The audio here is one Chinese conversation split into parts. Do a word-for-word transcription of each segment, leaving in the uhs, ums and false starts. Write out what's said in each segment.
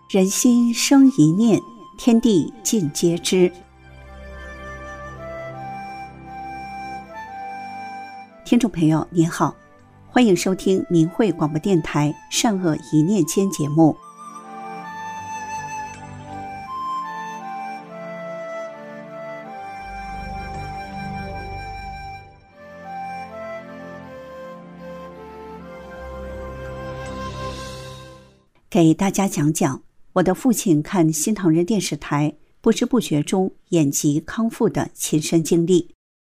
人心生一念，天地尽皆知。听众朋友您好，欢迎收听明慧广播电台善恶一念间节目。给大家讲讲我的父亲看新唐人电视台不知不觉中眼疾康复的亲身经历。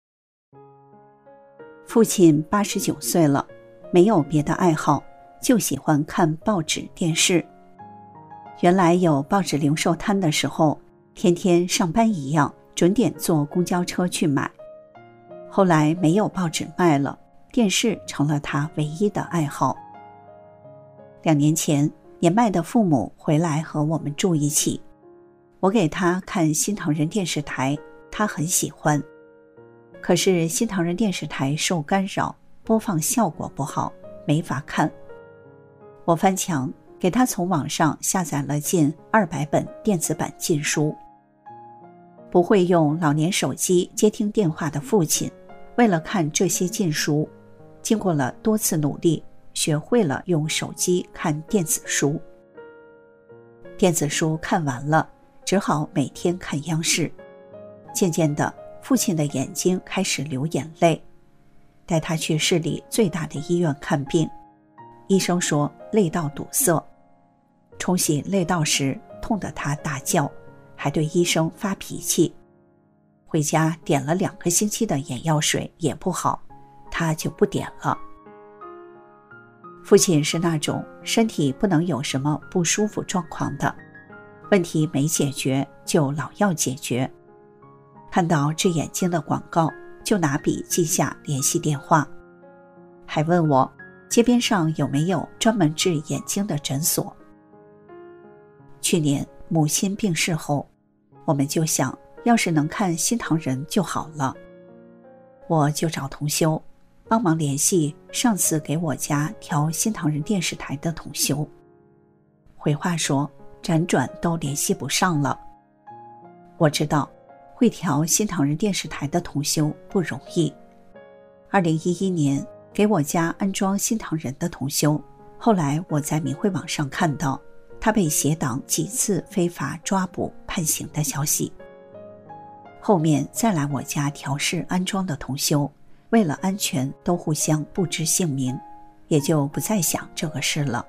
父亲八十九岁了，没有别的爱好，就喜欢看报纸电视。原来有报纸零售摊的时候，天天上班一样准点坐公交车去买。后来没有报纸卖了，电视成了他唯一的爱好。两年前年迈的父母回来和我们住一起，我给他看新唐人电视台，他很喜欢。可是新唐人电视台受干扰，播放效果不好，没法看。我翻墙给他从网上下载了近二百本电子版禁书。不会用老年手机接听电话的父亲，为了看这些禁书，经过了多次努力，学会了用手机看电子书。电子书看完了，只好每天看央视。渐渐的，父亲的眼睛开始流眼泪，带他去市里最大的医院看病。医生说泪道堵塞，冲洗泪道时痛得他大叫，还对医生发脾气。回家点了两个星期的眼药水也不好，他就不点了。父亲是那种身体不能有什么不舒服状况的，问题没解决就老要解决。看到治眼睛的广告，就拿笔记下联系电话，还问我街边上有没有专门治眼睛的诊所。去年母亲病逝后，我们就想要是能看新唐人就好了。我就找同修帮忙联系上次给我家调新唐人电视台的同修，回话说辗转都联系不上了。我知道会调新唐人电视台的同修不容易。二零一一年给我家安装新唐人的同修，后来我在明慧网上看到他被邪党几次非法抓捕判刑的消息。后面再来我家调试安装的同修，为了安全都互相不知姓名，也就不再想这个事了。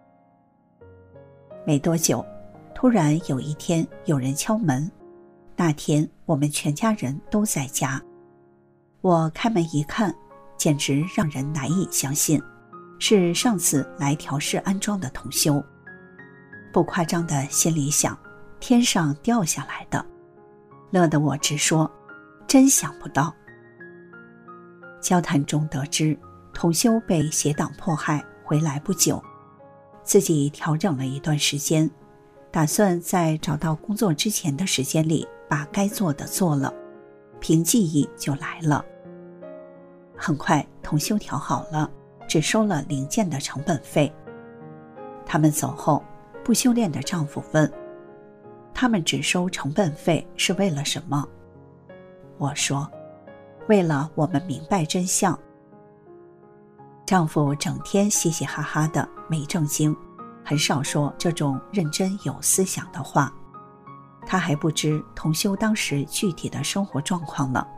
没多久，突然有一天有人敲门，那天我们全家人都在家。我开门一看，简直让人难以相信，是上次来调试安装的同修。不夸张的心里想，天上掉下来的，乐得我直说真想不到。交谈中得知，同修被邪党迫害回来不久，自己调整了一段时间，打算在找到工作之前的时间里把该做的做了，凭记忆就来了。很快同修调好了，只收了零件的成本费。他们走后，不修炼的丈夫问，他们只收成本费是为了什么？我说，为了我们明白真相。丈夫整天嘻嘻哈哈的没正经，很少说这种认真有思想的话。他还不知同修当时具体的生活状况呢。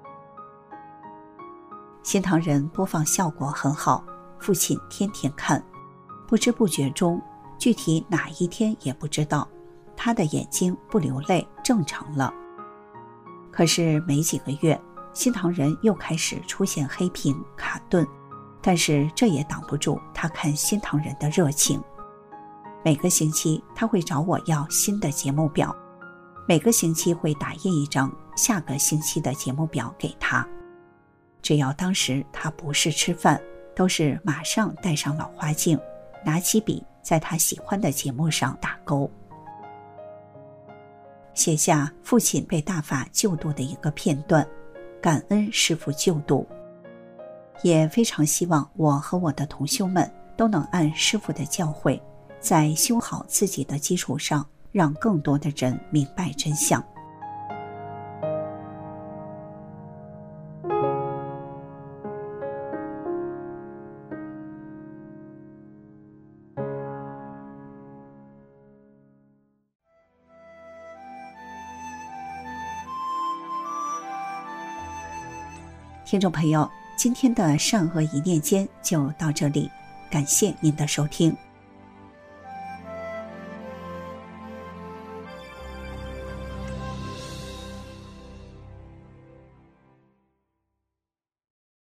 新唐人播放效果很好，父亲天天看，不知不觉中，具体哪一天也不知道，他的眼睛不流泪正常了。可是没几个月，新唐人又开始出现黑屏卡顿，但是这也挡不住他看新唐人的热情。每个星期他会找我要新的节目表，每个星期会打印一张下个星期的节目表给他。只要当时他不是吃饭，都是马上戴上老花镜，拿起笔在他喜欢的节目上打勾。写下父亲被大法救度的一个片段，感恩师父救度，也非常希望我和我的同修们都能按师父的教诲， 在修好自己的基础上，让更多的人明白真相。听众朋友，今天的善恶一念间就到这里，感谢您的收听。